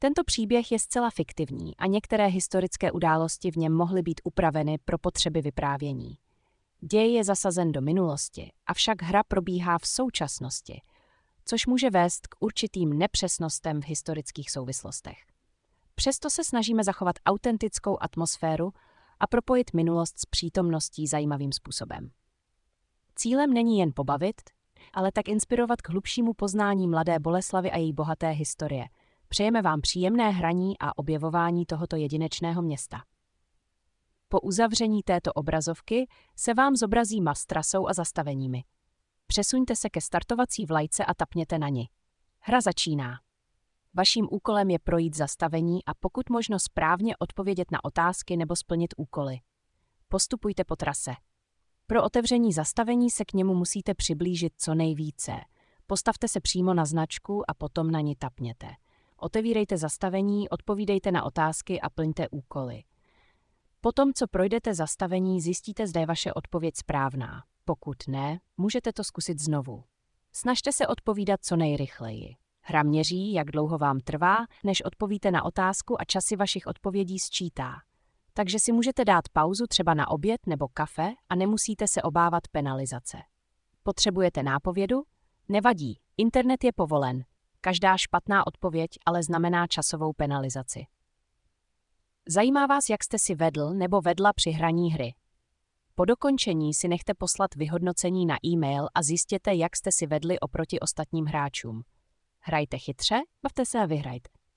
Tento příběh je zcela fiktivní a některé historické události v něm mohly být upraveny pro potřeby vyprávění. Děj je zasazen do minulosti, avšak hra probíhá v současnosti, což může vést k určitým nepřesnostem v historických souvislostech. Přesto se snažíme zachovat autentickou atmosféru a propojit minulost s přítomností zajímavým způsobem. Cílem není jen pobavit, ale tak inspirovat k hlubšímu poznání mladé Boleslavy a její bohaté historie. Přejeme vám příjemné hraní a objevování tohoto jedinečného města. Po uzavření této obrazovky se vám zobrazí map s trasou a zastaveními. Přesuňte se ke startovací vlajce a tapněte na ni. Hra začíná. Vaším úkolem je projít zastavení a pokud možno správně odpovědět na otázky nebo splnit úkoly. Postupujte po trase. Pro otevření zastavení se k němu musíte přiblížit co nejvíce. Postavte se přímo na značku a potom na ni tapněte. Otevírejte zastavení, odpovídejte na otázky a plňte úkoly. Potom, co projdete zastavení, zjistíte, zda je vaše odpověď správná. Pokud ne, můžete to zkusit znovu. Snažte se odpovídat co nejrychleji. Hra měří, jak dlouho vám trvá, než odpovíte na otázku a časy vašich odpovědí sčítá. Takže si můžete dát pauzu třeba na oběd nebo kafe a nemusíte se obávat penalizace. Potřebujete nápovědu? Nevadí, internet je povolen. Každá špatná odpověď ale znamená časovou penalizaci. Zajímá vás, jak jste si vedl nebo vedla při hraní hry? Po dokončení si nechte poslat vyhodnocení na e-mail a zjistěte, jak jste si vedli oproti ostatním hráčům. Hrajte chytře, bavte se a vyhrajte.